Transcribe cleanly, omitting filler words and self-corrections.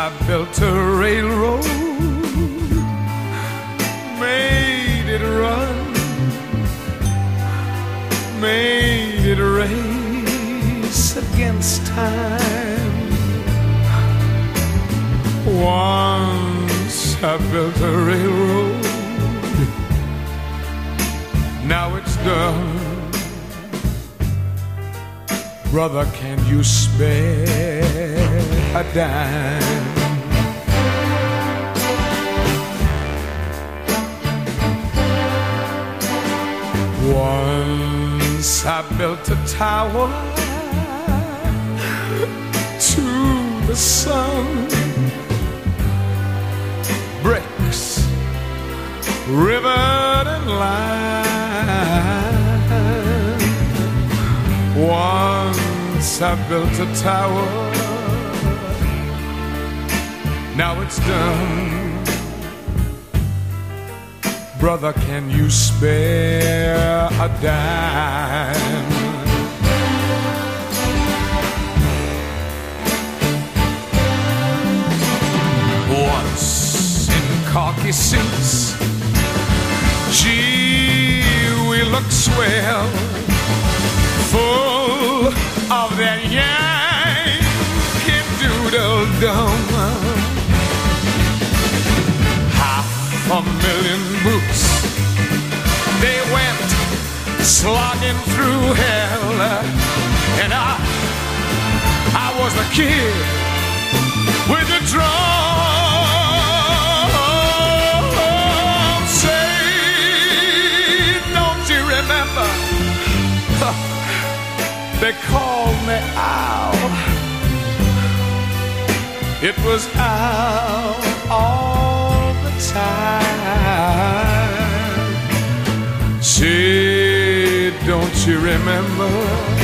I built a railroad, made it run, made it race against time. Once I built a railroad, now it's done. Brother, can you spare a dime? Once I built a tower to the sun, bricks, rivered and lined. Once I built a tower, now it's done. Brother, can you spare a dime? Once in khaki suits, gee, we look swell, full of that Yankee Doodle-dum. 500,000 boots, they went slogging through hell, and I was the kid with the drum. Say, don't you remember? They called me Al. It was Al all the time. Say, don't you remember?